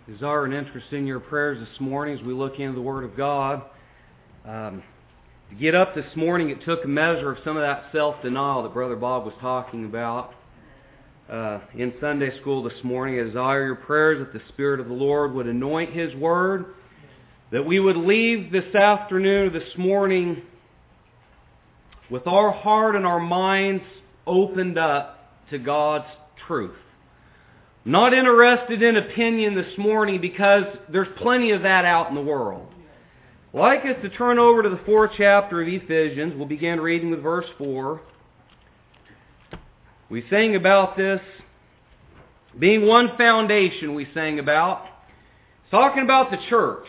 desire and interest in your prayers this morning as we look into the Word of God. To get up this morning, it took a measure of some of that self-denial that Brother Bob was talking about in Sunday school this morning. I desire your prayers that the Spirit of the Lord would anoint His Word, that we would leave this afternoon, this morning, with our heart and our minds opened up to God's truth. Not interested in opinion this morning because there's plenty of that out in the world. I'd like us to turn over to the 4th chapter of Ephesians. We'll begin reading with verse 4. We sang about this being one foundation we sang about. It's talking about the church.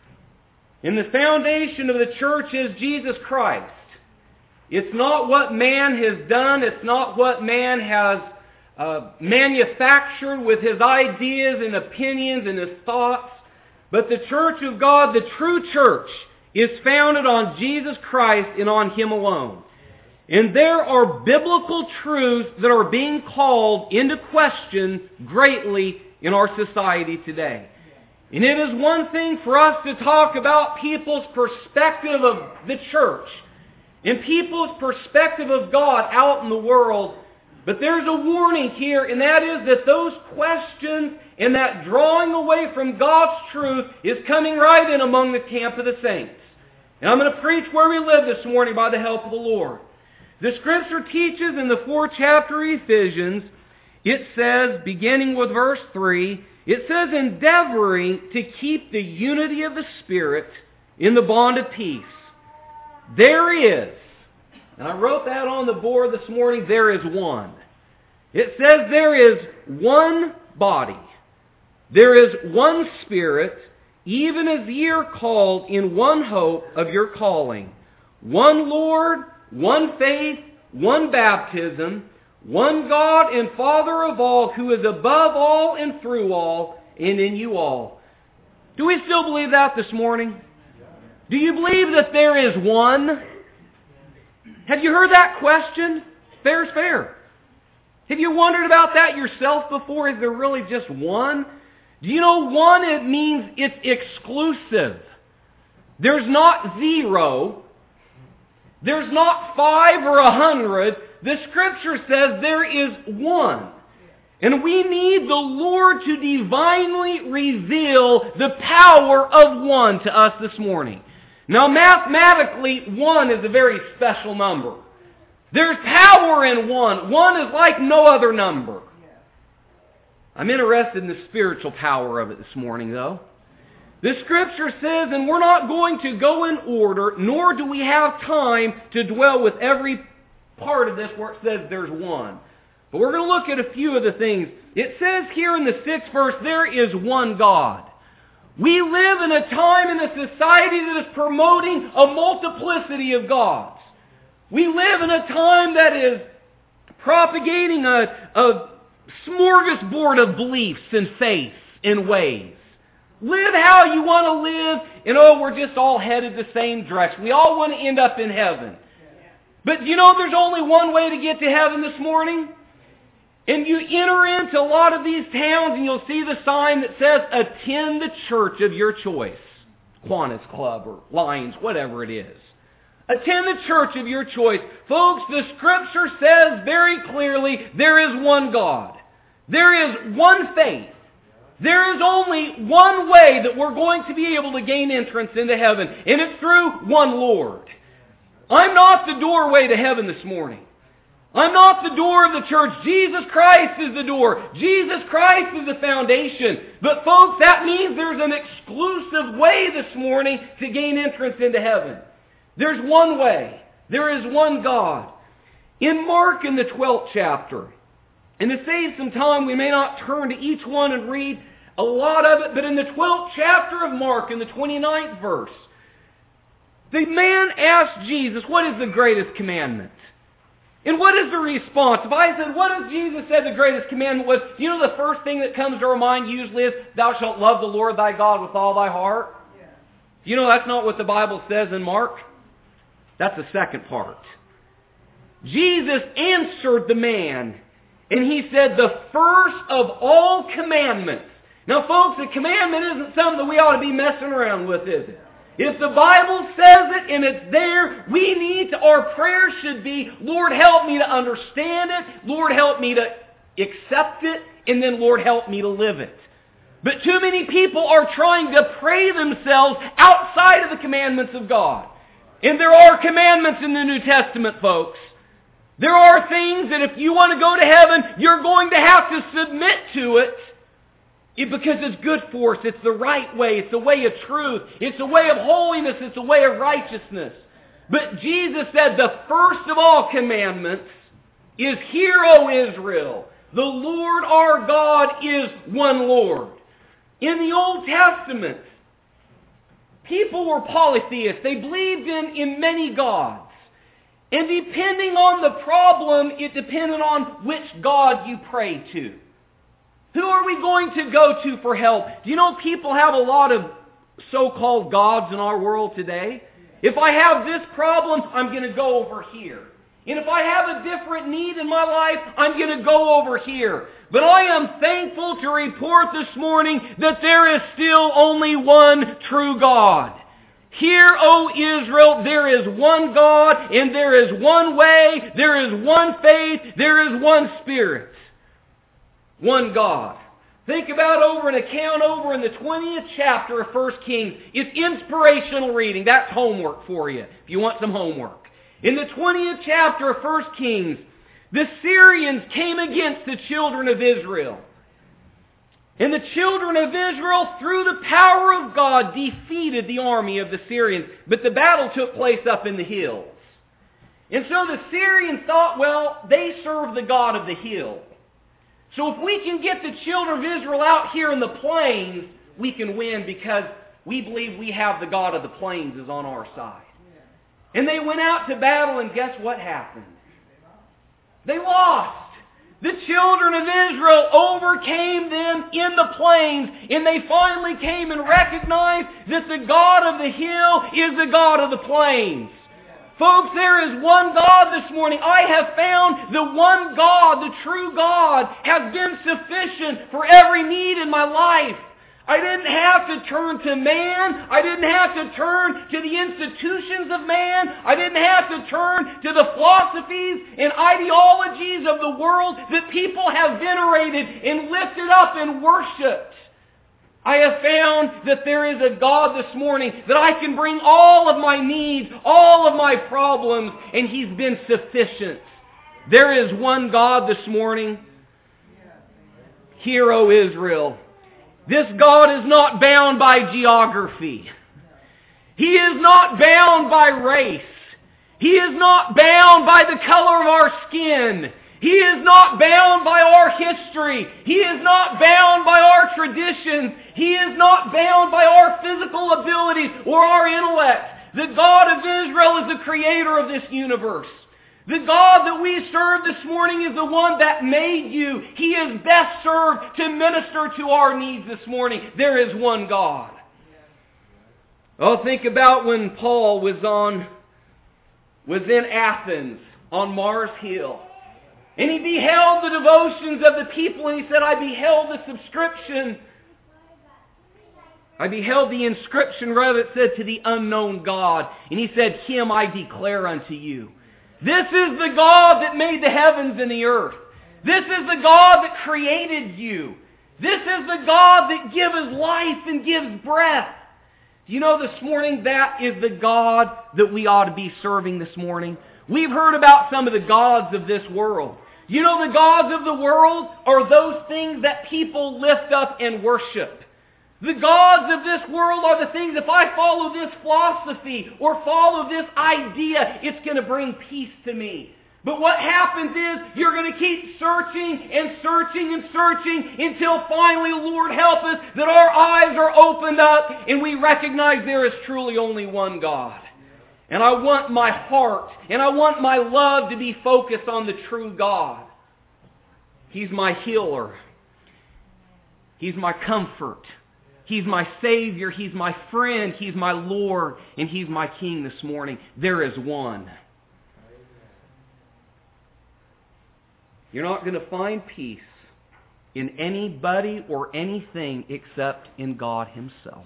And the foundation of the church is Jesus Christ. It's not what man has done. It's not what man has manufactured with his ideas and opinions and his thoughts. But the church of God, the true church, is founded on Jesus Christ and on Him alone. And there are biblical truths that are being called into question greatly in our society today. And it is one thing for us to talk about people's perspective of the church and people's perspective of God out in the world. But there's a warning here, and that is that those questions and that drawing away from God's truth is coming right in among the camp of the saints. And I'm going to preach where we live this morning by the help of the Lord. The Scripture teaches in the 4th chapter of Ephesians, it says, beginning with verse 3, it says, endeavoring to keep the unity of the Spirit in the bond of peace. There is, and I wrote that on the board this morning, there is one. It says there is one body. There is one Spirit, even as ye are called in one hope of your calling. One Lord, one faith, one baptism, one God and Father of all, who is above all and through all and in you all. Do we still believe that this morning? Do you believe that there is one? Have you heard that question? Fair's fair. Have you wondered about that yourself before? Is there really just one? Do you know one, it means it's exclusive. There's not 0. There's not 5 or 100. The Scripture says there is one. And we need the Lord to divinely reveal the power of one to us this morning. Now, mathematically, 1 is a very special number. There's power in 1. 1 is like no other number. I'm interested in the spiritual power of it this morning, though. The Scripture says, and we're not going to go in order, nor do we have time to dwell with every part of this where it says there's one. But we're going to look at a few of the things. It says here in the 6th verse, there is one God. We live in a time in a society that is promoting a multiplicity of gods. We live in a time that is propagating a smorgasbord of beliefs and faiths and ways. Live how you want to live, and we're just all headed the same direction. We all want to end up in heaven. But you know there's only one way to get to heaven this morning? And you enter into a lot of these towns and you'll see the sign that says, attend the church of your choice. Kiwanis Club or Lions, whatever it is. Attend the church of your choice. Folks, the Scripture says very clearly, there is one God. There is one faith. There is only one way that we're going to be able to gain entrance into heaven, and it's through one Lord. I'm not the doorway to heaven this morning. I'm not the door of the church. Jesus Christ is the door. Jesus Christ is the foundation. But folks, that means there's an exclusive way this morning to gain entrance into heaven. There's one way. There is one God. In Mark in the 12th chapter, and to save some time, we may not turn to each one and read a lot of it, but in the 12th chapter of Mark, in the 29th verse, the man asked Jesus, what is the greatest commandment? And what is the response? If I said, what does Jesus say the greatest commandment was? You know the first thing that comes to our mind usually is, thou shalt love the Lord thy God with all thy heart. Yeah. You know that's not what the Bible says in Mark. That's the second part. Jesus answered the man, and he said, the first of all commandments Now, folks, a commandment isn't something that we ought to be messing around with, is it? If the Bible says it and it's there, our prayer should be, Lord, help me to understand it. Lord, help me to accept it. And then, Lord, help me to live it. But too many people are trying to pray themselves outside of the commandments of God. And there are commandments in the New Testament, folks. There are things that if you want to go to heaven, you're going to have to submit to it. Because it's good for us. It's the right way. It's the way of truth. It's the way of holiness. It's the way of righteousness. But Jesus said the first of all commandments is, Hear, O Israel, the Lord our God is one Lord. In the Old Testament, people were polytheists. They believed in many gods. And depending on the problem, it depended on which God you prayed to. Who are we going to go to for help? Do you know people have a lot of so-called gods in our world today? If I have this problem, I'm going to go over here. And if I have a different need in my life, I'm going to go over here. But I am thankful to report this morning that there is still only one true God. Hear, O Israel, there is one God, and there is one way, there is one faith, there is one Spirit. One God. Think about an account over in the 20th chapter of 1 Kings. It's inspirational reading. That's homework for you, if you want some homework. In the 20th chapter of 1 Kings, the Syrians came against the children of Israel. And the children of Israel, through the power of God, defeated the army of the Syrians. But the battle took place up in the hills. And so the Syrians thought, well, they serve the God of the hills. So if we can get the children of Israel out here in the plains, we can win because we believe we have the God of the plains is on our side. And they went out to battle, and guess what happened? They lost. The children of Israel overcame them in the plains, and they finally came and recognized that the God of the hill is the God of the plains. Folks, there is one God this morning. I have found the one God, the true God, has been sufficient for every need in my life. I didn't have to turn to man. I didn't have to turn to the institutions of man. I didn't have to turn to the philosophies and ideologies of the world that people have venerated and lifted up and worshipped. I have found that there is a God this morning that I can bring all of my needs, all of my problems, and He's been sufficient. There is one God this morning. Hear, O Israel. This God is not bound by geography. He is not bound by race. He is not bound by the color of our skin. He is not bound by our history. He is not bound by our traditions. He is not bound by our physical abilities or our intellect. The God of Israel is the creator of this universe. The God that we serve this morning is the one that made you. He is best served to minister to our needs this morning. There is one God. Oh, think about when Paul was in Athens on Mars Hill. And he beheld the devotions of the people, and he said, I beheld the inscription, rather it said, to the unknown God. And he said, Him I declare unto you. This is the God that made the heavens and the earth. This is the God that created you. This is the God that gives life and gives breath. Do you know this morning that is the God that we ought to be serving this morning? We've heard about some of the gods of this world. You know the gods of the world are those things that people lift up and worship. The gods of this world are the things, if I follow this philosophy or follow this idea, it's going to bring peace to me. But what happens is you're going to keep searching and searching and searching until finally, Lord help us, that our eyes are opened up and we recognize there is truly only one God. And I want my heart and I want my love to be focused on the true God. He's my healer. He's my comfort. He's my Savior. He's my friend. He's my Lord. And He's my King this morning. There is one. You're not going to find peace in anybody or anything except in God Himself.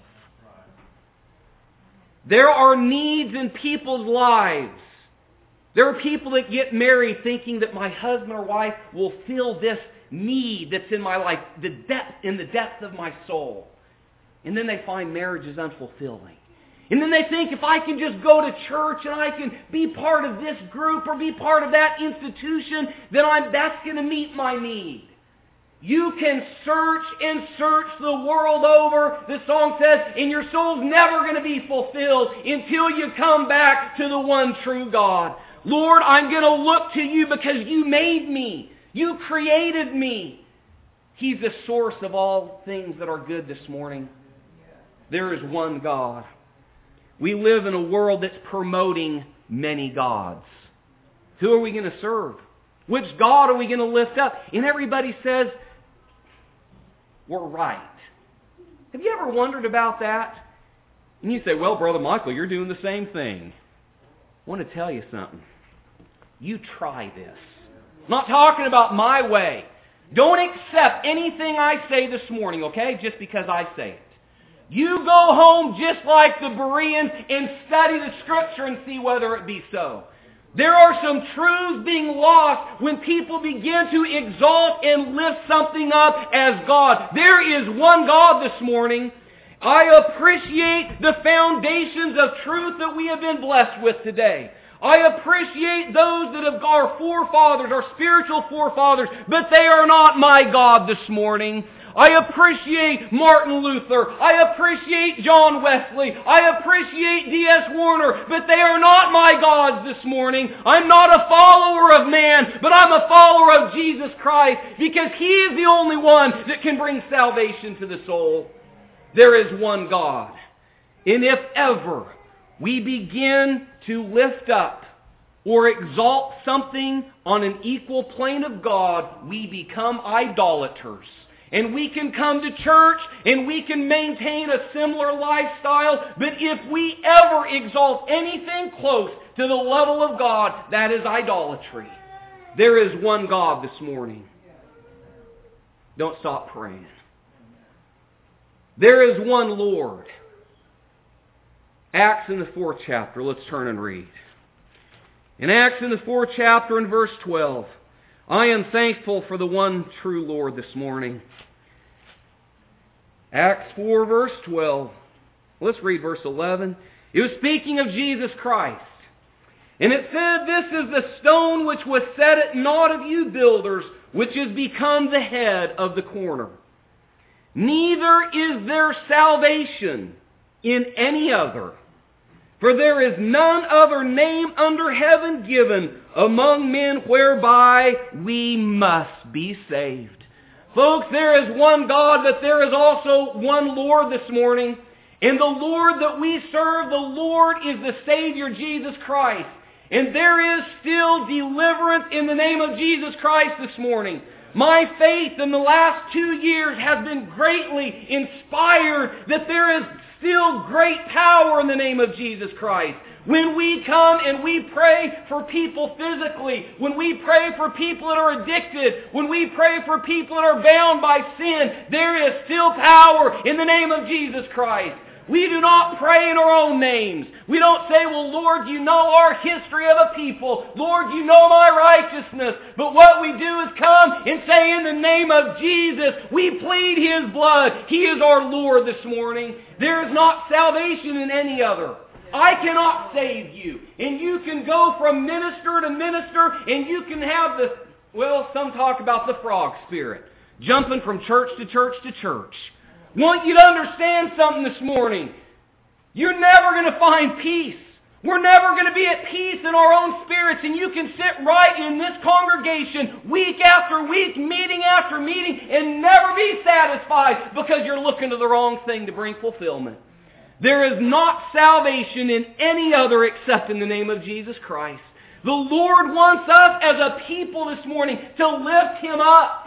There are needs in people's lives. There are people that get married thinking that my husband or wife will fill this need that's in my life, in the depth of my soul. And then they find marriage is unfulfilling. And then they think if I can just go to church and I can be part of this group or be part of that institution, then that's going to meet my need. You can search and search the world over, the song says, and your soul's never going to be fulfilled until you come back to the one true God. Lord, I'm going to look to You because You made me. You created me. He's the source of all things that are good this morning. There is one God. We live in a world that's promoting many gods. Who are we going to serve? Which God are we going to lift up? And everybody says, we're right. Have you ever wondered about that? And you say, well, Brother Michael, you're doing the same thing. I want to tell you something. You try this. I'm not talking about my way. Don't accept anything I say this morning, okay, just because I say it. You go home just like the Bereans and study the Scripture and see whether it be so. There are some truths being lost when people begin to exalt and lift something up as God. There is one God this morning. I appreciate the foundations of truth that we have been blessed with today. I appreciate those that have our forefathers, our spiritual forefathers, but they are not my God this morning. I appreciate Martin Luther. I appreciate John Wesley. I appreciate D.S. Warner, but they are not my gods this morning. I'm not a follower of man, but I'm a follower of Jesus Christ because He is the only one that can bring salvation to the soul. There is one God. And if ever we begin to lift up or exalt something on an equal plane of God, we become idolaters. And we can come to church and we can maintain a similar lifestyle, but if we ever exalt anything close to the level of God, that is idolatry. There is one God this morning. Don't stop praying. There is one Lord. Acts in the 4th chapter. Let's turn and read. In Acts in the 4th chapter and verse 12, I am thankful for the one true Lord this morning. Acts 4 verse 12. Let's read verse 11. It was speaking of Jesus Christ. And it said, this is the stone which was set at naught of you builders, which has become the head of the corner. Neither is there salvation in any other. For there is none other name under heaven given among men whereby we must be saved. Folks, there is one God, but there is also one Lord this morning. And the Lord that we serve, the Lord is the Savior, Jesus Christ. And there is still deliverance in the name of Jesus Christ this morning. My faith in the last 2 years has been greatly inspired that there is still great power in the name of Jesus Christ. When we come and we pray for people physically, when we pray for people that are addicted, when we pray for people that are bound by sin, there is still power in the name of Jesus Christ. We do not pray in our own names. We don't say, well, Lord, you know our history of a people. Lord, you know my righteousness. But what we do is come and say, in the name of Jesus, we plead His blood. He is our Lord this morning. There is not salvation in any other. I cannot save you. And you can go from minister to minister, and you can have the, well, some talk about the frog spirit, jumping from church to church to church. Want you to understand something this morning. You're never going to find peace. We're never going to be at peace in our own spirits, and you can sit right in this congregation week after week, meeting after meeting, and never be satisfied because you're looking to the wrong thing to bring fulfillment. There is not salvation in any other except in the name of Jesus Christ. The Lord wants us as a people this morning to lift Him up.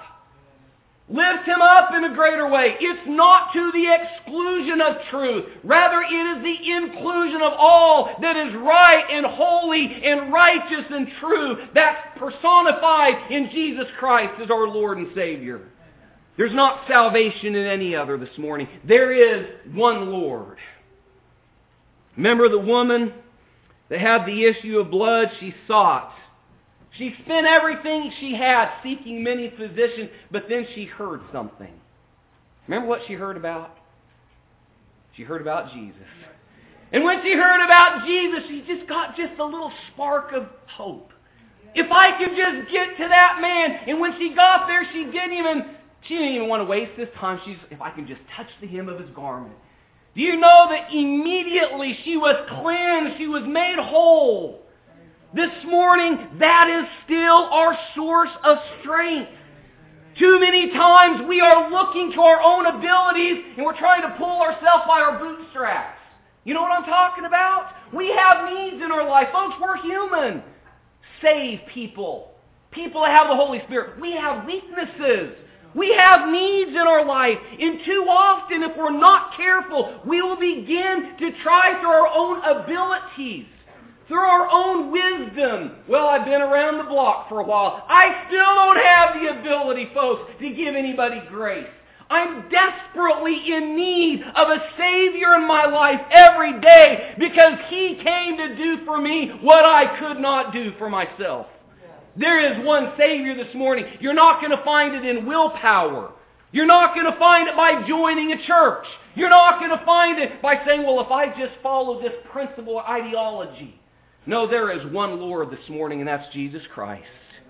Lift Him up in a greater way. It's not to the exclusion of truth. Rather, it is the inclusion of all that is right and holy and righteous and true. That's personified in Jesus Christ as our Lord and Savior. There's not salvation in any other this morning. There is one Lord. Remember the woman that had the issue of blood? She sought. She spent everything she had seeking many physicians, but then she heard something. Remember what she heard about? She heard about Jesus. And when she heard about Jesus, she just got a little spark of hope. If I could just get to that man. And when she got there, she didn't even want to waste this time. If I can just touch the hem of his garment. Do you know that immediately she was cleansed, she was made whole? This morning, that is still our source of strength. Too many times we are looking to our own abilities and we're trying to pull ourselves by our bootstraps. You know what I'm talking about? We have needs in our life. Folks, we're human. Save people. People that have the Holy Spirit. We have weaknesses. We have needs in our life. And too often, if we're not careful, we will begin to try through our own abilities, through our own wisdom. Well, I've been around the block for a while. I still don't have the ability, folks, to give anybody grace. I'm desperately in need of a Savior in my life every day because He came to do for me what I could not do for myself. There is one Savior this morning. You're not going to find it in willpower. You're not going to find it by joining a church. You're not going to find it by saying, well, if I just follow this principle or ideology. No, there is one Lord this morning, and that's Jesus Christ.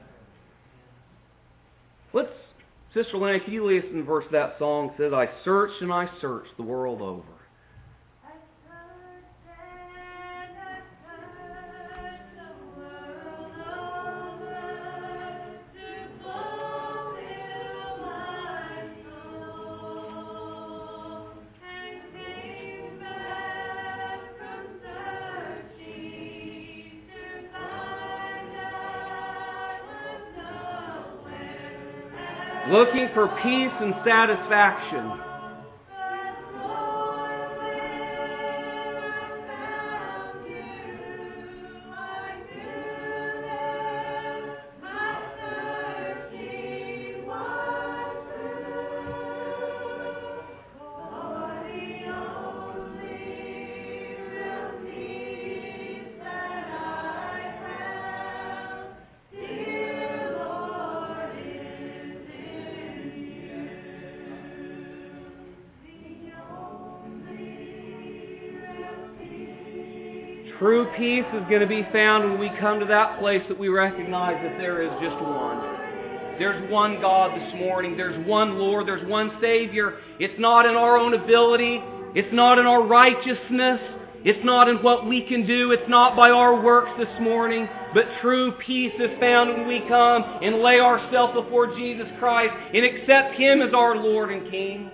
Sister Lenny, can you lead us in the verse of that song? It says, I searched and I searched the world over. Looking for peace and satisfaction. True peace is going to be found when we come to that place that we recognize that there is just one. There's one God this morning. There's one Lord. There's one Savior. It's not in our own ability. It's not in our righteousness. It's not in what we can do. It's not by our works this morning. But true peace is found when we come and lay ourselves before Jesus Christ and accept Him as our Lord and King.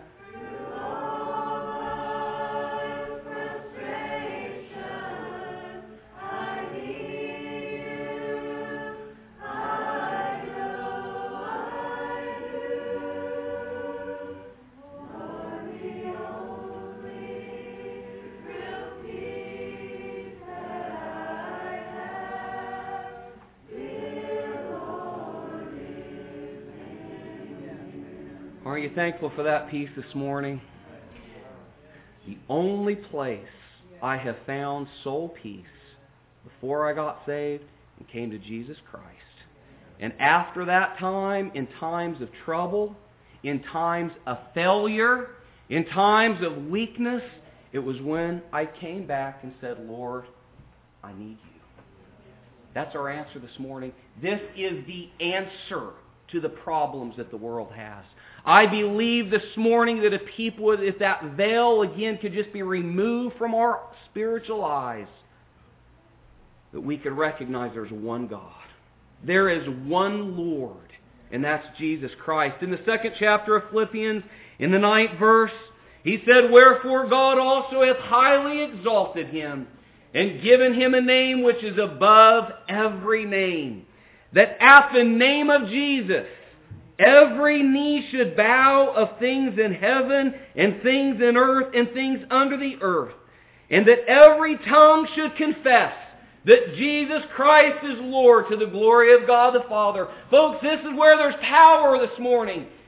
Are you thankful for that peace this morning? The only place I have found soul peace before I got saved and came to Jesus Christ. And after that time, in times of trouble, in times of failure, in times of weakness, it was when I came back and said, Lord, I need you. That's our answer this morning. This is the answer to the problems that the world has. I believe this morning that if that veil again could just be removed from our spiritual eyes, that we could recognize there's one God. There is one Lord, and that's Jesus Christ. In the 2nd chapter of Philippians, in the 9th verse, he said, Wherefore God also hath highly exalted Him, and given Him a name which is above every name, that at the name of Jesus every knee should bow of things in heaven and things in earth and things under the earth, and that every tongue should confess that Jesus Christ is Lord to the glory of God the Father. Folks, this is where there's power this morning.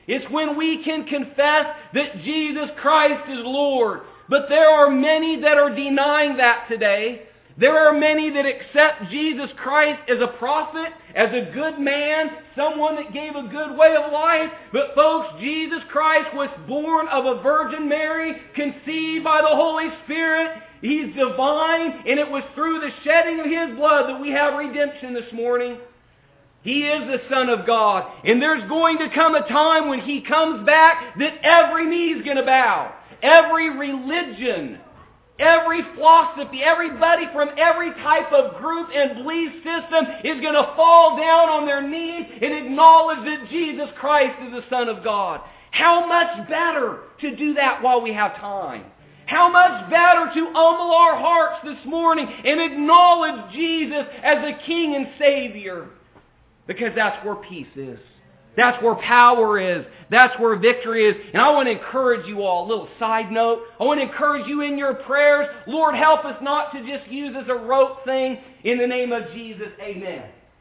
It's when we can confess that Jesus Christ is Lord. But there are many that are denying that today. There are many that accept Jesus Christ as a prophet, as a good man, someone that gave a good way of life. But folks, Jesus Christ was born of a Virgin Mary, conceived by the Holy Spirit. He's divine, and it was through the shedding of His blood that we have redemption this morning. He is the Son of God. And there's going to come a time when He comes back that every knee is going to bow. Every religion, every philosophy, everybody from every type of group and belief system is going to fall down on their knees and acknowledge that Jesus Christ is the Son of God. How much better to do that while we have time. How much better to humble our hearts this morning and acknowledge Jesus as the King and Savior. Because that's where peace is. That's where power is. That's where victory is. And I want to encourage you all, a little side note. I want to encourage you in your prayers. Lord, help us not to just use as a rote thing in the name of Jesus. Amen.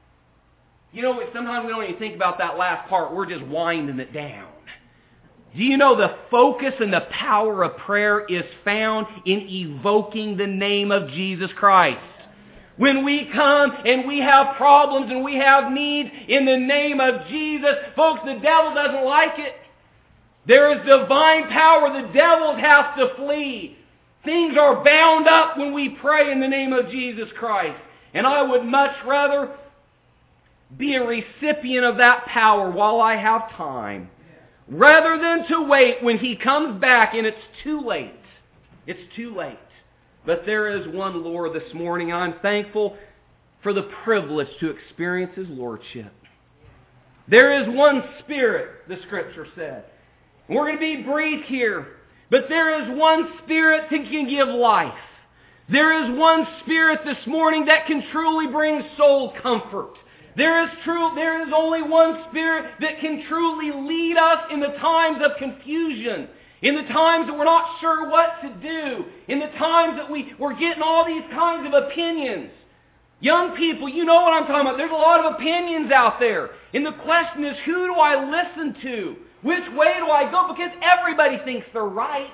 You know, sometimes we don't even think about that last part. We're just winding it down. Do you know the focus and the power of prayer is found in evoking the name of Jesus Christ? When we come and we have problems and we have needs in the name of Jesus, folks, the devil doesn't like it. There is divine power. The devils have to flee. Things are bound up when we pray in the name of Jesus Christ. And I would much rather be a recipient of that power while I have time, rather than to wait when He comes back and it's too late. It's too late. But there is one Lord this morning. I'm thankful for the privilege to experience His Lordship. There is one Spirit, the Scripture said. We're going to be brief here. But there is one Spirit that can give life. There is one Spirit this morning that can truly bring soul comfort. There is only one Spirit that can truly lead us in the times of confusion. In the times that we're not sure what to do. In the times that we're getting all these kinds of opinions. Young people, you know what I'm talking about. There's a lot of opinions out there. And the question is, who do I listen to? Which way do I go? Because everybody thinks they're right.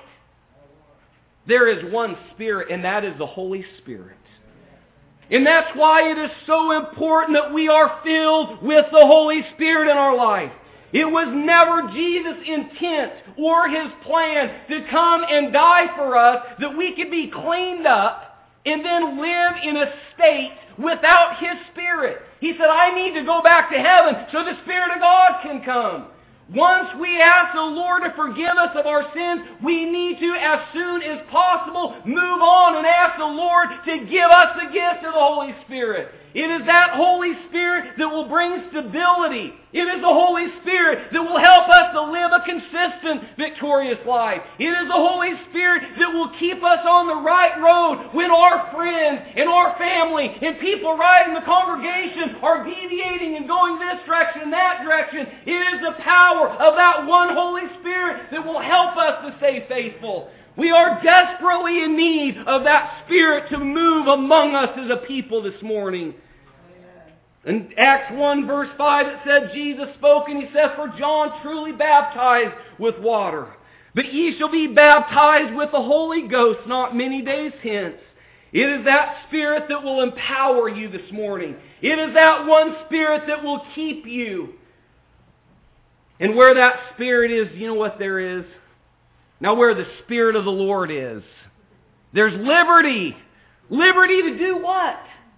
There is one Spirit, and that is the Holy Spirit. And that's why it is so important that we are filled with the Holy Spirit in our life. It was never Jesus' intent or His plan to come and die for us that we could be cleaned up and then live in a state without His Spirit. He said, I need to go back to heaven so the Spirit of God can come. Once we ask the Lord to forgive us of our sins, we need to, as soon as possible, move on and ask the Lord to give us the gift of the Holy Spirit. It is that Holy Spirit that will bring stability. It is the Holy Spirit that will help us to live a consistent, victorious life. It is the Holy Spirit that will keep us on the right road when our friends and our family and people right in the congregation are deviating and going this direction and that direction. It is the power of that one Holy Spirit that will help us to stay faithful. We are desperately in need of that Spirit to move among us as a people this morning. In Acts 1 verse 5 it said, Jesus spoke and He said, for John truly baptized with water. But ye shall be baptized with the Holy Ghost not many days hence. It is that Spirit that will empower you this morning. It is that one Spirit that will keep you. And where that Spirit is, you know what there is? Now where the Spirit of the Lord is, there's liberty. Liberty to do what?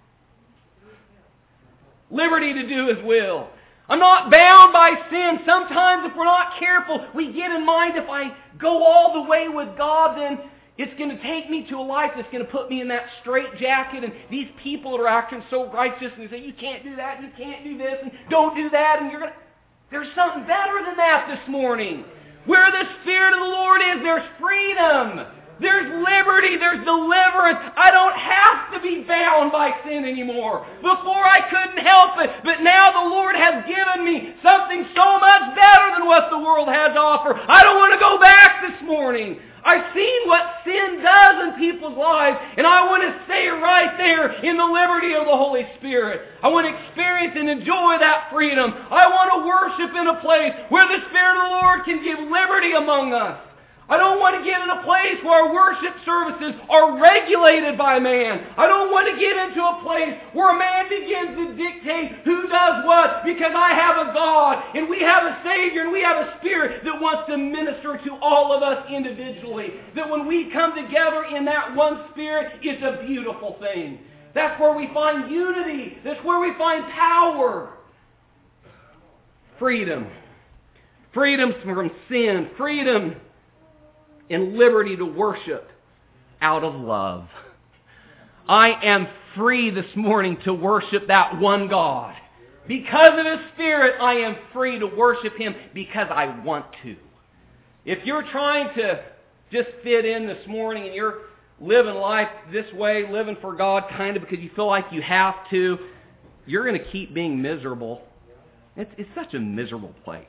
Liberty to do His will. I'm not bound by sin. Sometimes if we're not careful, we get in mind if I go all the way with God, then it's going to take me to a life that's going to put me in that straitjacket, and these people that are acting so righteous and they say, you can't do that, you can't do this, and don't do that, and there's something better than that this morning. Where the Spirit of the Lord is, there's freedom. There's liberty. There's deliverance. I don't have to be bound by sin anymore. Before I couldn't help it. But now the Lord has given me something so much better than what the world has to offer. I don't want to go back this morning. I've seen what sin does in people's lives, and I want to stay right there in the liberty of the Holy Spirit. I want to experience and enjoy that freedom. I want to worship in a place where the Spirit of the Lord can give liberty among us. I don't want to get in a place where our worship services are regulated by man. I don't want to get into a place where man begins to dictate who does what, because I have a God and we have a Savior and we have a Spirit that wants to minister to all of us individually. That when we come together in that one Spirit, it's a beautiful thing. That's where we find unity. That's where we find power. Freedom. Freedom from sin. Freedom and liberty to worship out of love. I am free this morning to worship that one God. Because of His Spirit, I am free to worship Him because I want to. If you're trying to just fit in this morning and you're living life this way, living for God kind of because you feel like you have to, you're going to keep being miserable. It's such a miserable place.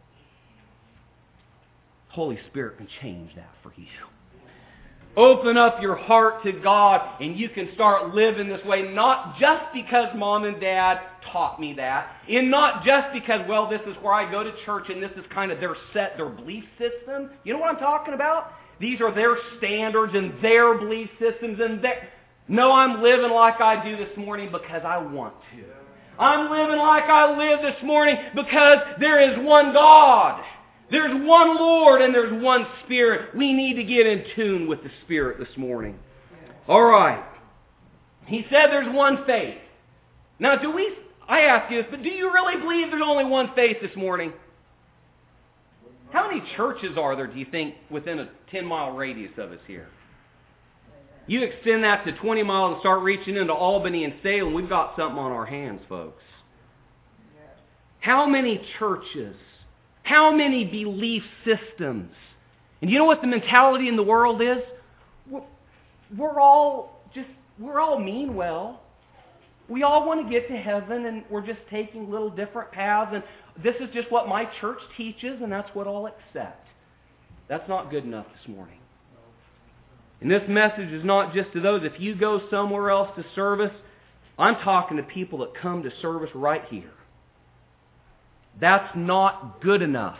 Holy Spirit can change that for you. Open up your heart to God and you can start living this way, not just because Mom and Dad taught me that, and not just because, well, this is where I go to church and this is kind of their belief system. You know what I'm talking about? These are their standards and their belief systems and No, I'm living like I do this morning because I want to. I'm living like I live this morning because there is one God. There's one Lord and there's one Spirit. We need to get in tune with the Spirit this morning. All right. He said there's one faith. Now, I ask you this, but do you really believe there's only one faith this morning? How many churches are there, do you think, within a 10-mile radius of us here? You extend that to 20 miles and start reaching into Albany and Salem, we've got something on our hands, folks. How many churches? How many belief systems? And you know what the mentality in the world is? We're all mean well. We all want to get to heaven and we're just taking little different paths and this is just what my church teaches and that's what I'll accept. That's not good enough this morning. And this message is not just to those. If you go somewhere else to service, I'm talking to people that come to service right here. That's not good enough.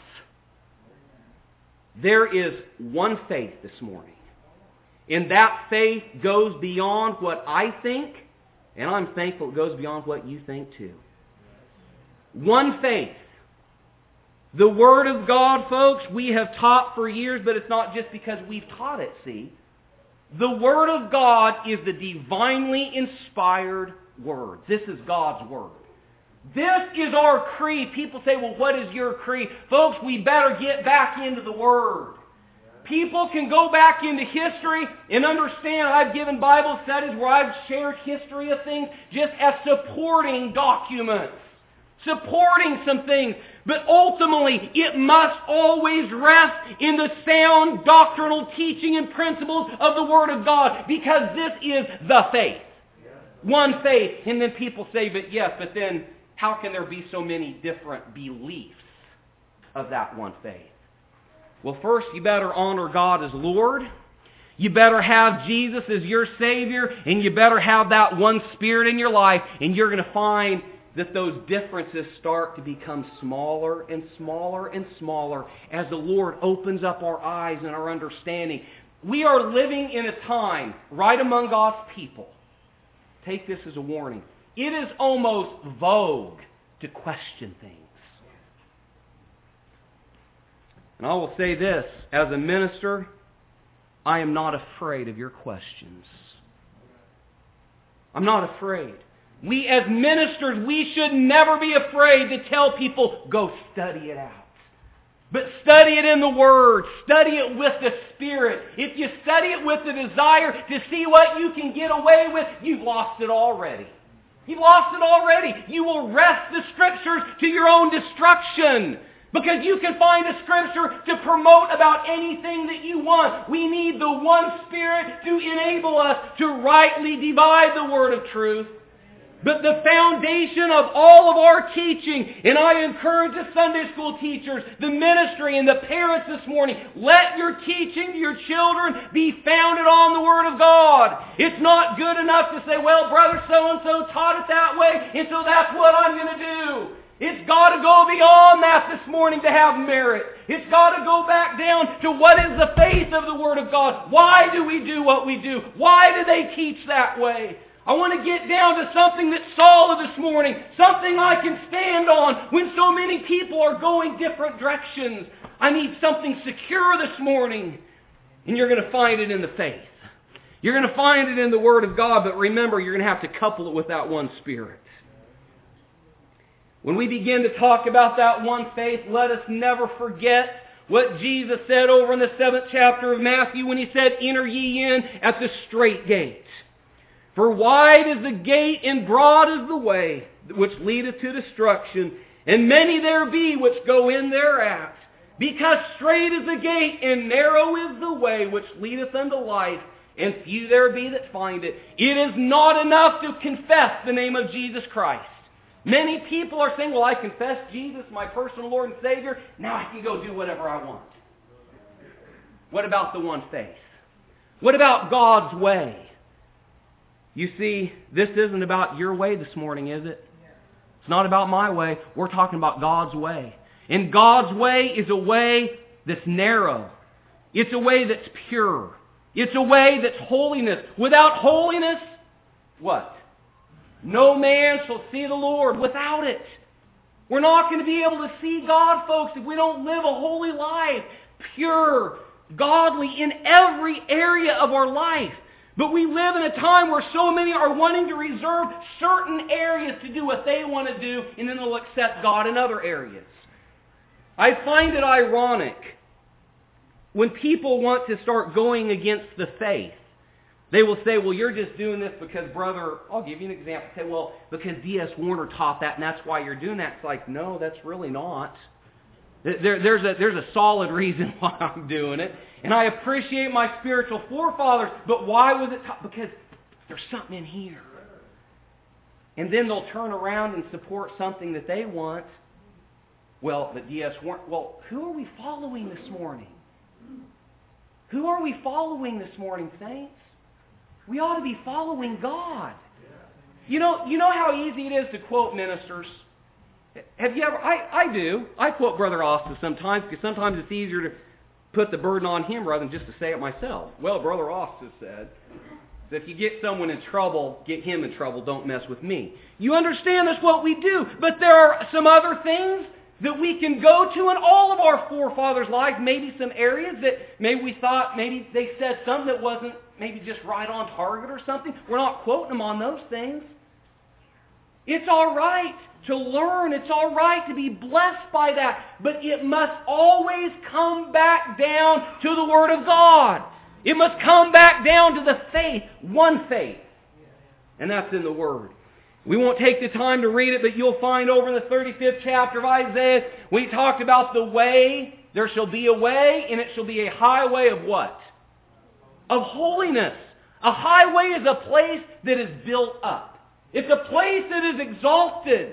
There is one faith this morning. And that faith goes beyond what I think, and I'm thankful it goes beyond what you think too. One faith. The Word of God, folks, we have taught for years, but it's not just because we've taught it, see. The Word of God is the divinely inspired Word. This is God's Word. This is our creed. People say, well, what is your creed? Folks, we better get back into the Word. People can go back into history and understand. I've given Bible studies where I've shared history of things just as supporting documents. Supporting some things. But ultimately, it must always rest in the sound doctrinal teaching and principles of the Word of God. Because this is the faith. One faith. And then people say, but then how can there be so many different beliefs of that one faith? Well, first, you better honor God as Lord. You better have Jesus as your Savior. And you better have that one Spirit in your life. And you're going to find that those differences start to become smaller and smaller and smaller as the Lord opens up our eyes and our understanding. We are living in a time, right among God's people. Take this as a warning. It is almost vogue to question things. And I will say this, as a minister, I am not afraid of your questions. I'm not afraid. We as ministers, we should never be afraid to tell people, go study it out. But study it in the Word. Study it with the Spirit. If you study it with the desire to see what you can get away with, you've lost it already. You've lost it already. You will wrest the Scriptures to your own destruction. Because you can find a scripture to promote about anything that you want. We need the one Spirit to enable us to rightly divide the word of truth. But the foundation of all of our teaching, and I encourage the Sunday school teachers, the ministry, and the parents this morning, let your teaching to your children be founded on the Word of God. It's not good enough to say, well, brother so-and-so taught it that way, and so that's what I'm going to do. It's got to go beyond that this morning to have merit. It's got to go back down to what is the faith of the Word of God. Why do we do what we do? Why do they teach that way? I want to get down to something that's solid this morning, something I can stand on when so many people are going different directions. I need something secure this morning, and you're going to find it in the faith. You're going to find it in the Word of God, but remember, you're going to have to couple it with that one Spirit. When we begin to talk about that one faith, let us never forget what Jesus said over in the 7th chapter of Matthew when He said, "Enter ye in at the strait gate. For wide is the gate and broad is the way which leadeth to destruction, and many there be which go in thereat. Because strait is the gate and narrow is the way which leadeth unto life, and few there be that find it." It is not enough to confess the name of Jesus Christ. Many people are saying, well, I confess Jesus, my personal Lord and Savior, now I can go do whatever I want. What about the one faith? What about God's way? You see, this isn't about your way this morning, is it? It's not about my way. We're talking about God's way. And God's way is a way that's narrow. It's a way that's pure. It's a way that's holiness. Without holiness, what? No man shall see the Lord without it. We're not going to be able to see God, folks, if we don't live a holy life. Pure, godly in every area of our life. But we live in a time where so many are wanting to reserve certain areas to do what they want to do, and then they'll accept God in other areas. I find it ironic when people want to start going against the faith. They will say, well, you're just doing this because, brother, I'll give you an example. Say, well, because D.S. Warner taught that, and that's why you're doing that. It's like, no, that's really not. There's a solid reason why I'm doing it. And I appreciate my spiritual forefathers, but why was it taught? Because there's something in here. And then they'll turn around and support something that they want. Well, the D.S. Warner, well, who are we following this morning? Who are we following this morning, saints? We ought to be following God. You know how easy it is to quote ministers? Have you ever? I do. I quote Brother Austin sometimes because sometimes it's easier to put the burden on him rather than just to say it myself. Well, Brother Austin said that if you get someone in trouble, get him in trouble, don't mess with me. You understand that's what we do. But there are some other things that we can go to in all of our forefathers' lives, maybe some areas that maybe we thought maybe they said something that wasn't maybe just right on target or something. We're not quoting them on those things. It's all right to learn. It's all right to be blessed by that. But it must always come back down to the Word of God. It must come back down to the faith, one faith. And that's in the Word. We won't take the time to read it, but you'll find over in the 35th chapter of Isaiah, we talked about the way. There shall be a way, and it shall be a highway of what? Of holiness. A highway is a place that is built up. It's a place that is exalted.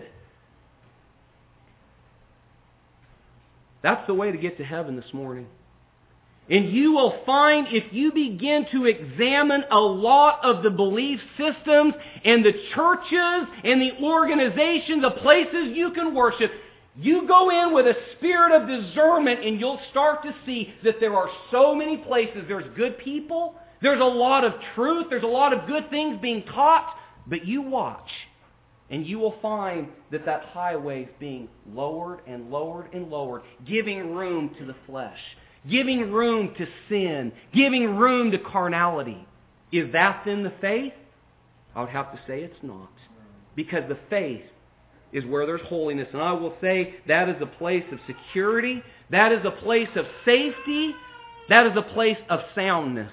That's the way to get to heaven this morning. And you will find if you begin to examine a lot of the belief systems and the churches and the organizations, the places you can worship, you go in with a spirit of discernment and you'll start to see that there are so many places. There's good people. There's a lot of truth. There's a lot of good things being taught. But you watch and you will find that that highway is being lowered and lowered and lowered, giving room to the flesh. Giving room to sin. Giving room to carnality. Is that then the faith? I would have to say it's not. Because the faith is where there's holiness. And I will say that is a place of security. That is a place of safety. That is a place of soundness.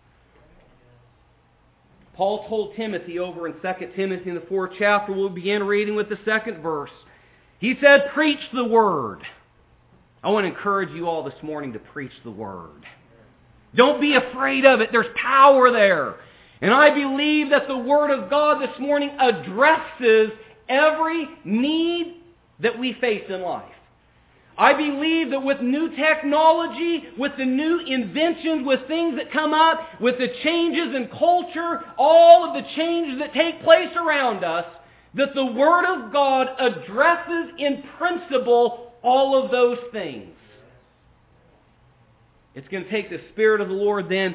Paul told Timothy over in 2 Timothy in the 4th chapter, we'll begin reading with the 2nd verse. He said, preach the word. I want to encourage you all this morning to preach the Word. Don't be afraid of it. There's power there. And I believe that the Word of God this morning addresses every need that we face in life. I believe that with new technology, with the new inventions, with things that come up, with the changes in culture, all of the changes that take place around us, that the Word of God addresses in principle all of those things. It's going to take the Spirit of the Lord then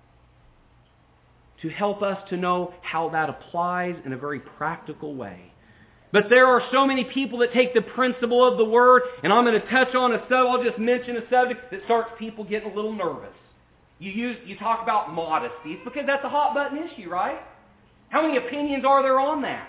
to help us to know how that applies in a very practical way. But there are so many people that take the principle of the Word, and I'm going to touch on a subject, I'll just mention a subject that starts people getting a little nervous. You talk about modesty. It's because that's a hot button issue, right? How many opinions are there on that?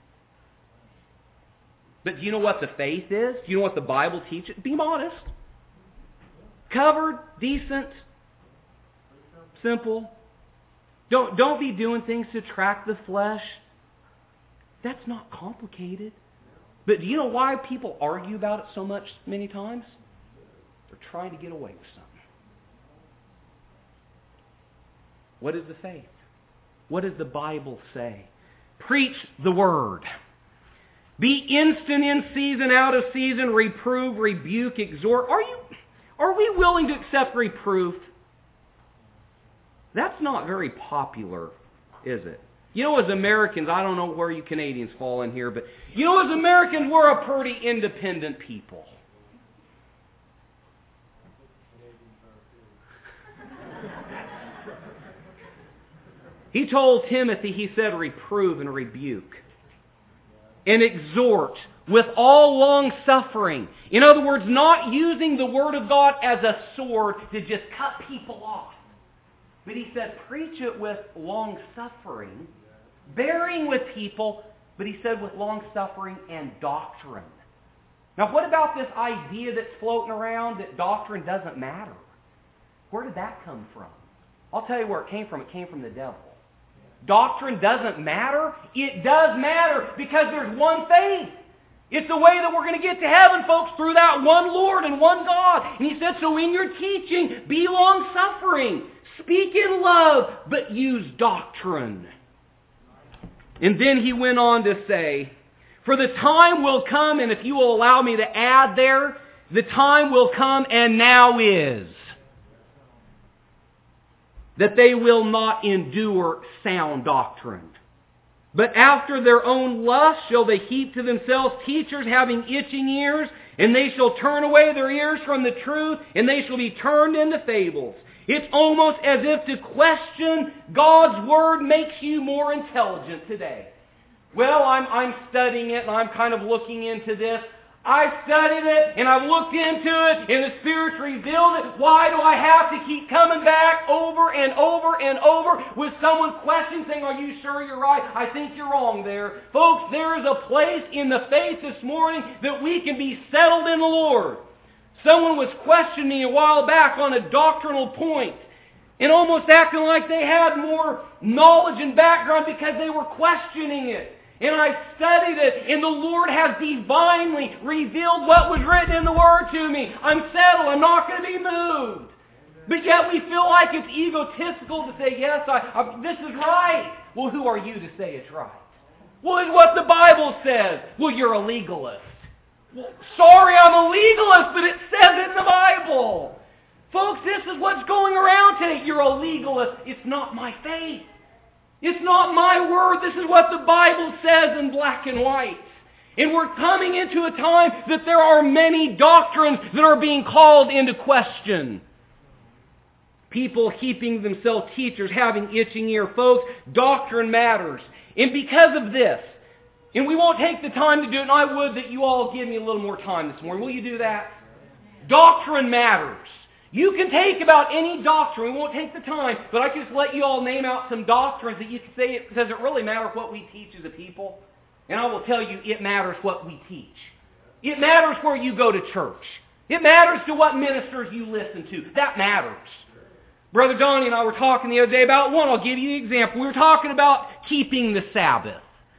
But do you know what the faith is? Do you know what the Bible teaches? Be modest. Covered, decent, simple. Don't be doing things to attract the flesh. That's not complicated. But do you know why people argue about it so much many times? They're trying to get away with something. What is the faith? What does the Bible say? Preach the Word. Be instant in season, out of season, reprove, rebuke, exhort. Are we willing to accept reproof? That's not very popular, is it? You know, as Americans, I don't know where you Canadians fall in here, but you know, as Americans, we're a pretty independent people. He told Timothy, he said, reprove and rebuke and exhort with all long suffering. In other words, not using the Word of God as a sword to just cut people off. But he said, preach it with long suffering, bearing with people, but he said with long suffering and doctrine. Now what about this idea that's floating around that doctrine doesn't matter? Where did that come from? I'll tell you where it came from. It came from the devil. Doctrine doesn't matter? It does matter because there's one faith. It's the way that we're going to get to heaven, folks, through that one Lord and one God. And he said, so in your teaching, be long-suffering. Speak in love, but use doctrine. And then he went on to say, for the time will come, and if you will allow me to add there, the time will come, and now is, that they will not endure sound doctrine. But after their own lust shall they heap to themselves teachers having itching ears, and they shall turn away their ears from the truth, and they shall be turned into fables. It's almost as if to question God's Word makes you more intelligent today. Well, I'm studying it, and I'm kind of looking into this. I studied it, and I've looked into it, and the Spirit's revealed it. Why do I have to keep coming back over and over and over with someone questioning, saying, are you sure you're right? I think you're wrong there. Folks, there is a place in the faith this morning that we can be settled in the Lord. Someone was questioning me a while back on a doctrinal point, and almost acting like they had more knowledge and background because they were questioning it. And I studied it, and the Lord has divinely revealed what was written in the Word to me. I'm settled. I'm not going to be moved. But yet we feel like it's egotistical to say, yes, this is right. Well, who are you to say it's right? Well, it's what the Bible says. Well, you're a legalist. Well, sorry, I'm a legalist, but it says it in the Bible. Folks, this is what's going around today. You're a legalist. It's not my faith. It's not my word. This is what the Bible says in black and white. And we're coming into a time that there are many doctrines that are being called into question. People heaping themselves teachers, having itching ear. Folks, doctrine matters. And because of this, and we won't take the time to do it, and I would that you all give me a little more time this morning. Will you do that? Doctrine matters. You can take about any doctrine. We won't take the time, but I can just let you all name out some doctrines that you can say, does it really matter what we teach as a people? And I will tell you, it matters what we teach. It matters where you go to church. It matters to what ministers you listen to. That matters. Brother Donnie and I were talking the other day about one. I'll give you the example. We were talking about keeping the Sabbath.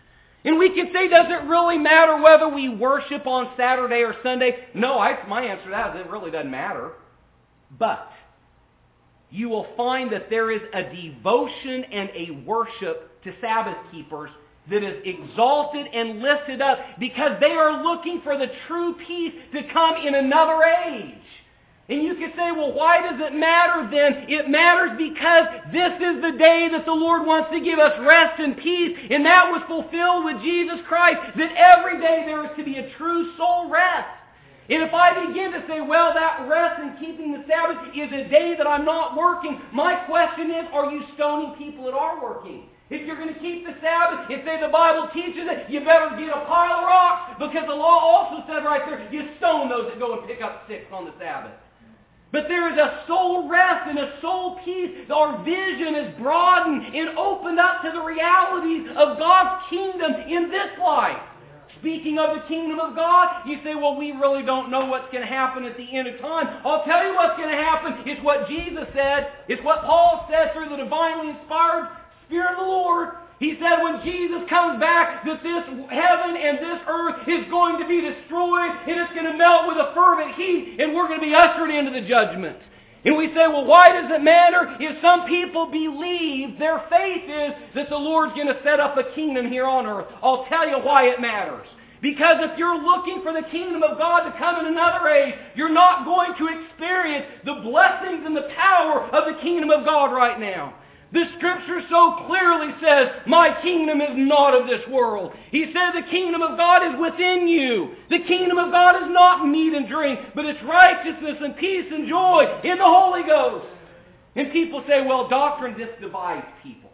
And we can say, does it really matter whether we worship on Saturday or Sunday? No, my answer to that is it really doesn't matter. But you will find that there is a devotion and a worship to Sabbath keepers that is exalted and lifted up because they are looking for the true peace to come in another age. And you could say, well, why does it matter then? It matters because this is the day that the Lord wants to give us rest and peace. And that was fulfilled with Jesus Christ, that every day there is to be a true soul rest. And if I begin to say, well, that rest and keeping the Sabbath is a day that I'm not working, my question is, are you stoning people that are working? If you're going to keep the Sabbath, and say the Bible teaches it, you better get a pile of rocks, because the law also said right there, you stone those that go and pick up sticks on the Sabbath. But there is a soul rest and a soul peace. Our vision is broadened and opened up to the realities of God's kingdom in this life. Speaking of the kingdom of God, you say, well, we really don't know what's going to happen at the end of time. I'll tell you what's going to happen. It's what Jesus said. It's what Paul said through the divinely inspired Spirit of the Lord. He said when Jesus comes back that this heaven and this earth is going to be destroyed and it's going to melt with a fervent heat and we're going to be ushered into the judgment. And we say, well, why does it matter? If some people believe, their faith is that the Lord's going to set up a kingdom here on earth. I'll tell you why it matters. Because if you're looking for the kingdom of God to come in another age, you're not going to experience the blessings and the power of the kingdom of God right now. The Scripture so clearly says, my kingdom is not of this world. He said the kingdom of God is within you. The kingdom of God is not meat and drink, but it's righteousness and peace and joy in the Holy Ghost. And people say, well, doctrine just divides people.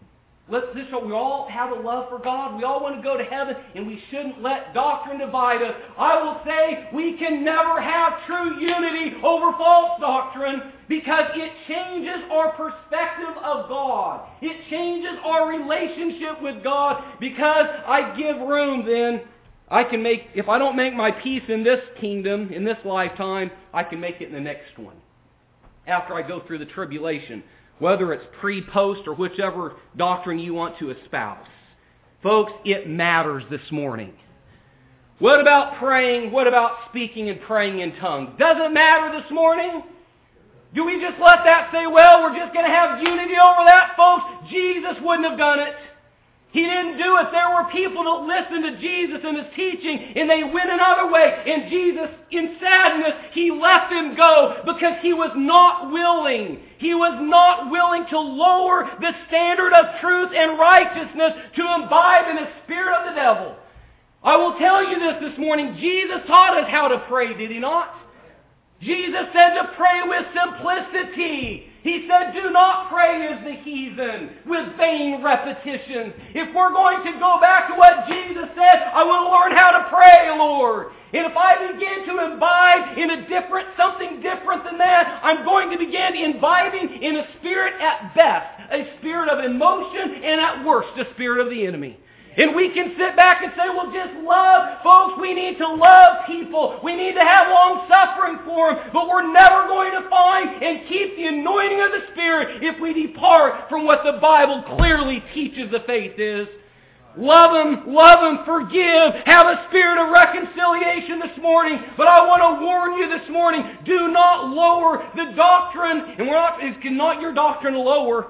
We all have a love for God. We all want to go to heaven, and we shouldn't let doctrine divide us. I will say we can never have true unity over false doctrine because it changes our perspective of God. It changes our relationship with God because I give room then. If I don't make my peace in this kingdom, in this lifetime, I can make it in the next one. After I go through the tribulation. Whether it's pre, post, or whichever doctrine you want to espouse. Folks, it matters this morning. What about praying? What about speaking and praying in tongues? Does it matter this morning? Do we just let that say, well, we're just going to have unity over that, folks? Jesus wouldn't have done it. He didn't do it. There were people that listened to Jesus and His teaching, and they went another way. And Jesus, in sadness, He let them go because He was not willing. He was not willing to lower the standard of truth and righteousness to imbibe in the spirit of the devil. I will tell you this morning. Jesus taught us how to pray, did He not? Jesus said to pray with simplicity. He said, do not pray as the heathen with vain repetitions. If we're going to go back to what Jesus said, I want to learn how to pray, Lord. And if I begin to imbibe in something different than that, I'm going to begin imbibing in a spirit at best, a spirit of emotion, and at worst, a spirit of the enemy. And we can sit back and say, well, just love. Folks, we need to love people. We need to have long suffering for them. But we're never going to find and keep the anointing of the Spirit if we depart from what the Bible clearly teaches the faith is. Love them, forgive, have a spirit of reconciliation this morning. But I want to warn you this morning, do not lower the doctrine. And it's not your doctrine to lower,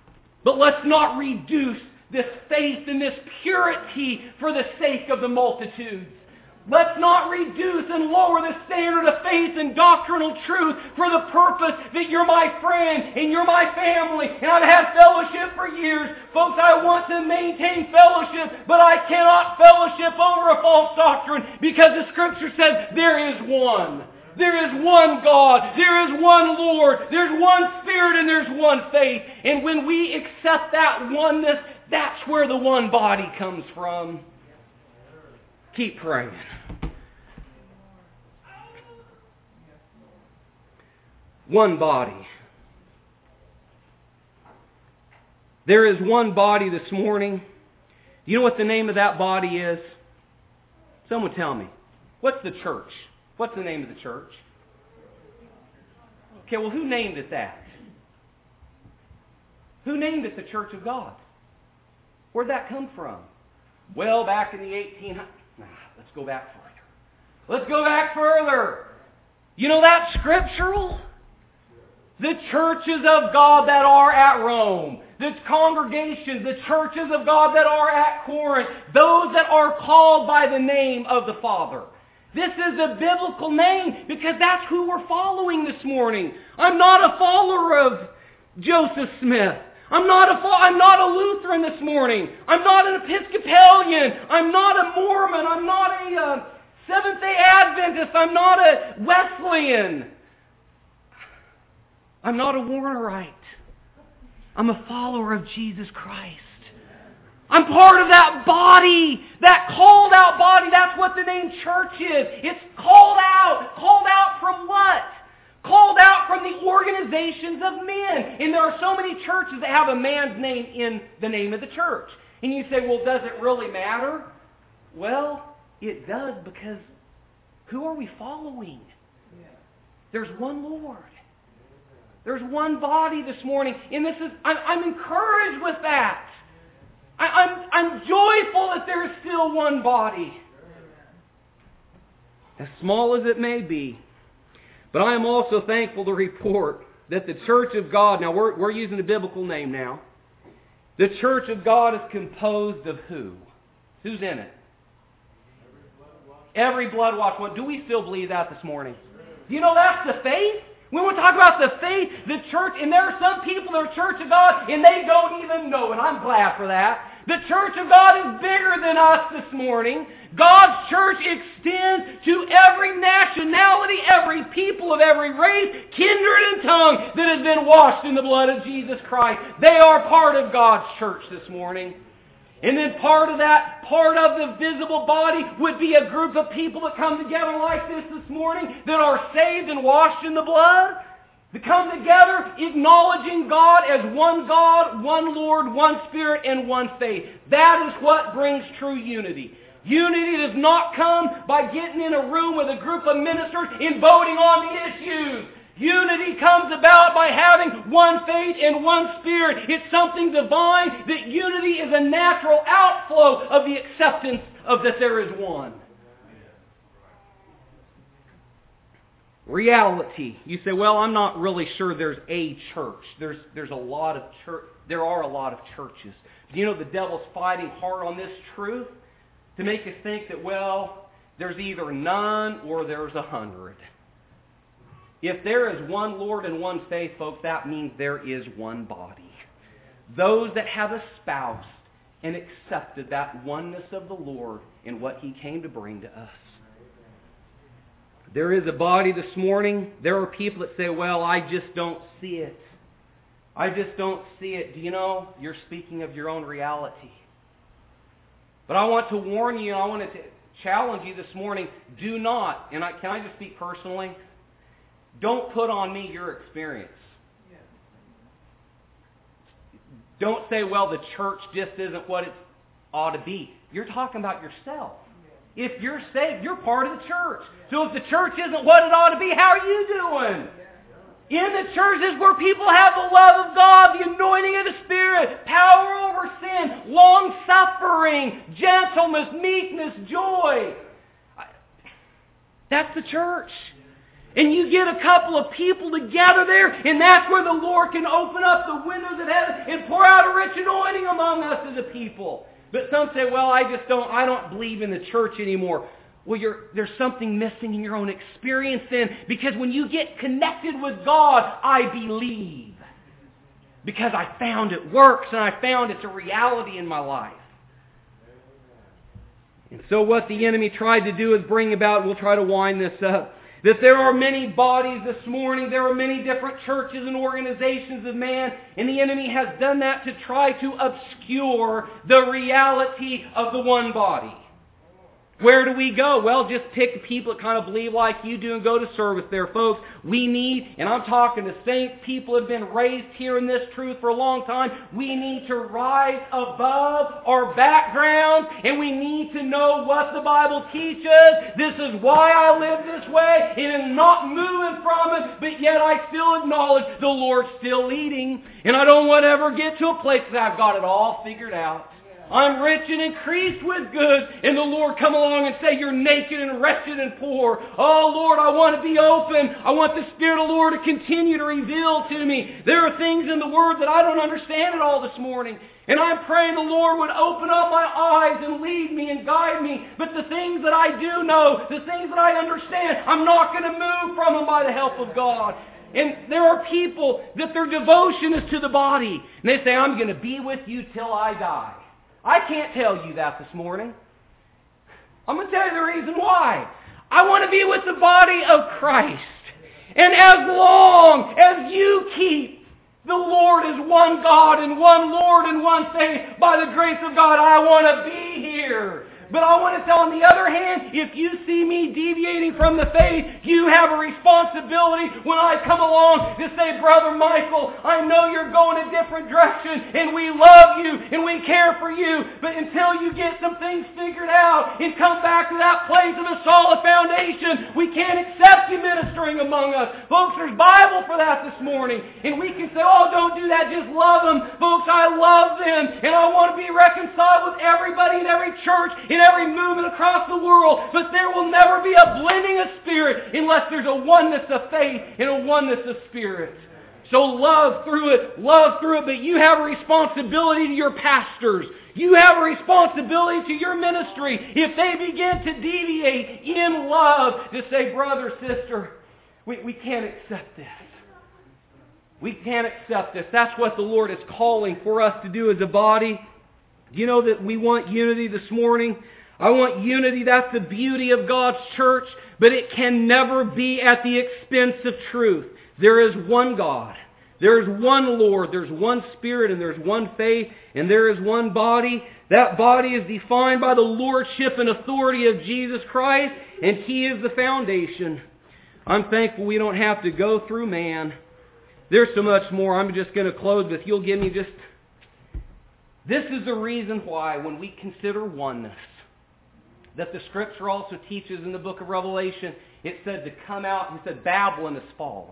but let's not reduce this faith and this purity for the sake of the multitudes. Let's not reduce and lower the standard of faith and doctrinal truth for the purpose that you're my friend and you're my family and I've had fellowship for years. Folks, I want to maintain fellowship, but I cannot fellowship over a false doctrine because the Scripture says there is one. There is one God. There is one Lord. There's one Spirit and there's one faith. And when we accept that oneness, that's where the one body comes from. Keep praying. One body. There is one body this morning. Do you know what the name of that body is? Someone tell me. What's the church? What's the name of the church? Okay, well, who named it that? Who named it the Church of God? Where'd that come from? Well, back in the 1800s. Let's go back further. Let's go back further. You know that's scriptural? The churches of God that are at Rome, the congregations, the churches of God that are at Corinth, those that are called by the name of the Father. This is a biblical name because that's who we're following this morning. I'm not a follower of Joseph Smith. I'm not a Lutheran this morning. I'm not an Episcopalian. I'm not a Mormon. I'm not a Seventh-day Adventist. I'm not a Wesleyan. I'm not a Warnerite. I'm a follower of Jesus Christ. I'm part of that body, that called out body. That's what the name church is. It's called out. Called out from what? Called out from the organizations of men. And there are so many churches that have a man's name in the name of the church. And you say, well, does it really matter? Well, it does, because who are we following? There's one Lord. There's one body this morning. And I'm encouraged with that. I'm joyful that there is still one body. As small as it may be. But I am also thankful to report that the Church of God, now we're using a biblical name now. The Church of God is composed of who? Who's in it? Every blood-washed one. Do we still believe that this morning? Do you know that's the faith? When we talk about the faith, the church, and there are some people that are Church of God, and they don't even know it. I'm glad for that. The Church of God is bigger than us this morning. God's church extends to every nationality, every people of every race, kindred and tongue that has been washed in the blood of Jesus Christ. They are part of God's church this morning. And then part of the visible body would be a group of people that come together like this morning that are saved and washed in the blood. To come together acknowledging God as one Lord, one Spirit, and one faith. That is what brings true unity. Unity does not come by getting in a room with a group of ministers and voting on the issues. Unity comes about by having one faith and one Spirit. It's something divine. That unity is a natural outflow of the acceptance of that there is one. Reality. You say, well, I'm not really sure there's a church. There's a lot of church. There are a lot of churches. Do you know the devil's fighting hard on this truth to make us think that, well, there's either none or there's 100. If there is one Lord and one faith, folks, that means there is one body. Those that have espoused and accepted that oneness of the Lord and what He came to bring to us. There is a body this morning. There are people that say, well, I just don't see it. I just don't see it. Do you know, you're speaking of your own reality. But I want to warn you, I want to challenge you this morning, do not, and can I just speak personally? Don't put on me your experience. Don't say, well, the church just isn't what it ought to be. You're talking about yourself. If you're saved, you're part of the church. So if the church isn't what it ought to be, how are you doing? In the churches where people have the love of God, the anointing of the Spirit, power over sin, long-suffering, gentleness, meekness, joy. That's the church. And you get a couple of people together there, and that's where the Lord can open up the windows of heaven and pour out a rich anointing among us as a people. But some say, well, I don't believe in the church anymore. Well, there's something missing in your own experience then, because when you get connected with God, I believe. Because I found it works, and I found it's a reality in my life. And so what the enemy tried to do is bring about, we'll try to wind this up, that there are many bodies this morning, there are many different churches and organizations of man, and the enemy has done that to try to obscure the reality of the one body. Where do we go? Well, just pick people that kind of believe like you do and go to service there, folks. We need, and I'm talking to saints, people who have been raised here in this truth for a long time. We need to rise above our backgrounds, and we need to know what the Bible teaches. This is why I live this way, and I'm not moving from it, but yet I still acknowledge the Lord's still leading. And I don't want to ever get to a place that I've got it all figured out. I'm rich and increased with goods. And the Lord come along and say, you're naked and wretched and poor. Oh Lord, I want to be open. I want the Spirit of the Lord to continue to reveal to me. There are things in the Word that I don't understand at all this morning. And I'm praying the Lord would open up my eyes and lead me and guide me. But the things that I do know, the things that I understand, I'm not going to move from them by the help of God. And there are people that their devotion is to the body. And they say, I'm going to be with you till I die. I can't tell you that this morning. I'm going to tell you the reason why. I want to be with the body of Christ. And as long as you keep the Lord is one God and one Lord and one faith, by the grace of God, I want to be here. But I want to tell on the other hand, if you see me deviating from the faith, you have a responsibility when I come along to say, Brother Michael, I know you're going a different direction and we love you and we care for you. But until you get some things figured out and come back to that place of a solid foundation, we can't accept you ministering among us. Folks, there's Bible for that this morning. And we can say, oh, don't do that, just love them. Folks, I love them and I want to be reconciled with everybody in every church, in every movement across the world, but there will never be a blending of spirit unless there's a oneness of faith and a oneness of spirit. So love through it, but you have a responsibility to your pastors. You have a responsibility to your ministry. If they begin to deviate in love, to say, brother, sister, we can't accept this. We can't accept this. That's what the Lord is calling for us to do as a body. Do you know that we want unity this morning? I want unity. That's the beauty of God's church. But it can never be at the expense of truth. There is one God. There is one Lord. There's one Spirit and there's one faith. And there is one body. That body is defined by the lordship and authority of Jesus Christ. And He is the foundation. I'm thankful we don't have to go through man. There's so much more. I'm just going to close with, you'll give me just... This is the reason why when we consider oneness, that the Scripture also teaches in the book of Revelation, it said to come out, it said Babylon is fallen.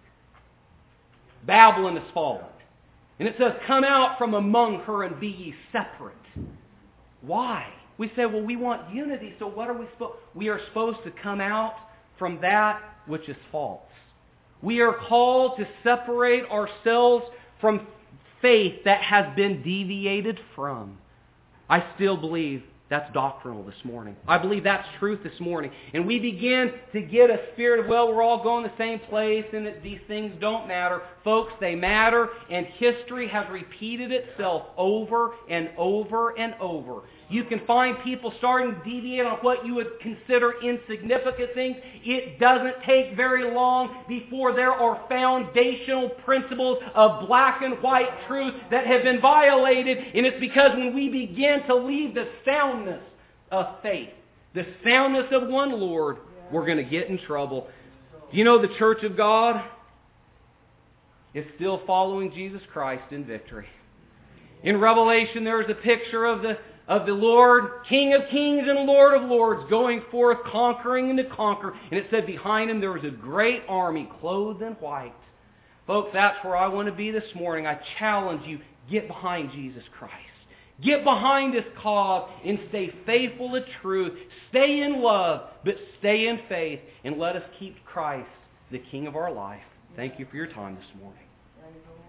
Babylon is fallen. And it says, come out from among her and be ye separate. Why? We say, well, we want unity, so what are we supposed... We are supposed to come out from that which is false. We are called to separate ourselves from faith that has been deviated from. I still believe that's doctrinal this morning. I believe that's truth this morning. And we begin to get a spirit of, well, we're all going the same place and that these things don't matter. Folks, they matter, and history has repeated itself over and over and over. You can find people starting to deviate on what you would consider insignificant things. It doesn't take very long before there are foundational principles of black and white truth that have been violated. And it's because when we begin to leave the soundness of faith, the soundness of one Lord, we're going to get in trouble. Do you know the church of God is still following Jesus Christ in victory? In Revelation, there is a picture of the Lord, King of kings and Lord of lords, going forth, conquering and to conquer. And it said behind Him there was a great army clothed in white. Folks, that's where I want to be this morning. I challenge you, get behind Jesus Christ. Get behind His cause and stay faithful to truth. Stay in love, but stay in faith. And let us keep Christ the King of our life. Thank you for your time this morning.